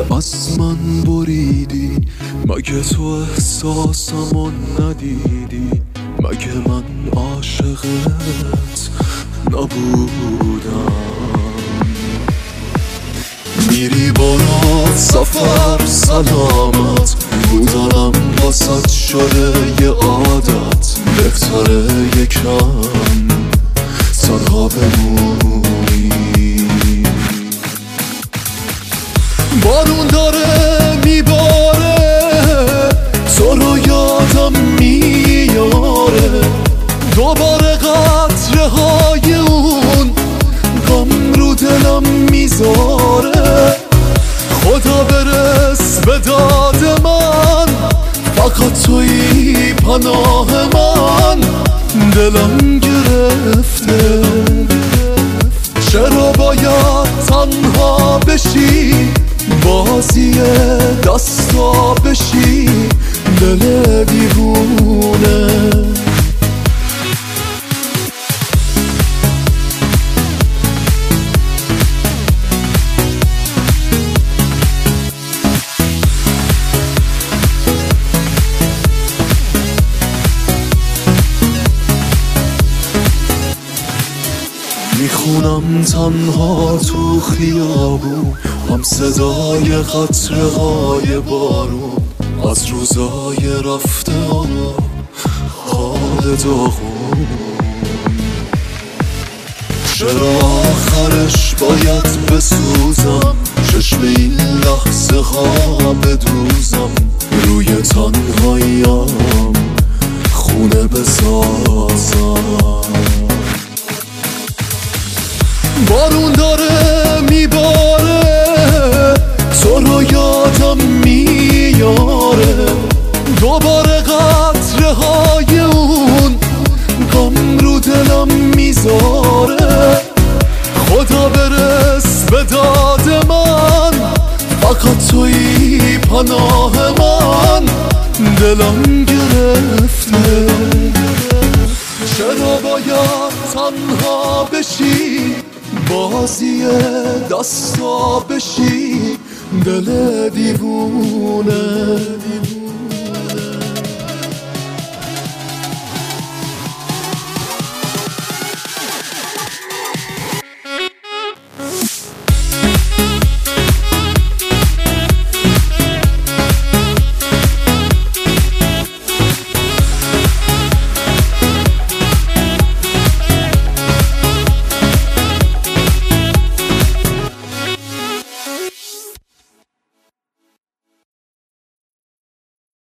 از من بریدی، مگه تو احساسمو ندیدی؟ مگه من عاشقت نبودم؟ میری برات سفر سلامت، بودنم واسط شده یه عادت. بهتره یکم تنها بمونی. بارون داره میباره، تو رو یادم میاره. دوباره قطره های اون غم رو دلم میذاره. خدا برس به داد من، فقط تویی پناه من. دلم گرفته، چرا باید تنها بشی؟ بازی دستا بشی دل دیوونه. میخونم تنها تو خیابون، هم صدای قطره های بارون از روزای رفته حال داغون. چرا آخرش باید بسوزم؟ چشم این لحظه ها بدوزم. روی تنهاییم خونه بسازم. بارون داره میباره، تو رو یادم میاره. دوباره قطره های اون غم رو دلم میذاره. خدا برس به داد من، فقط تویی پناه من. دلم گرفته، چرا باید تنها بشی؟ بازی دستا بشی دل دیوونه.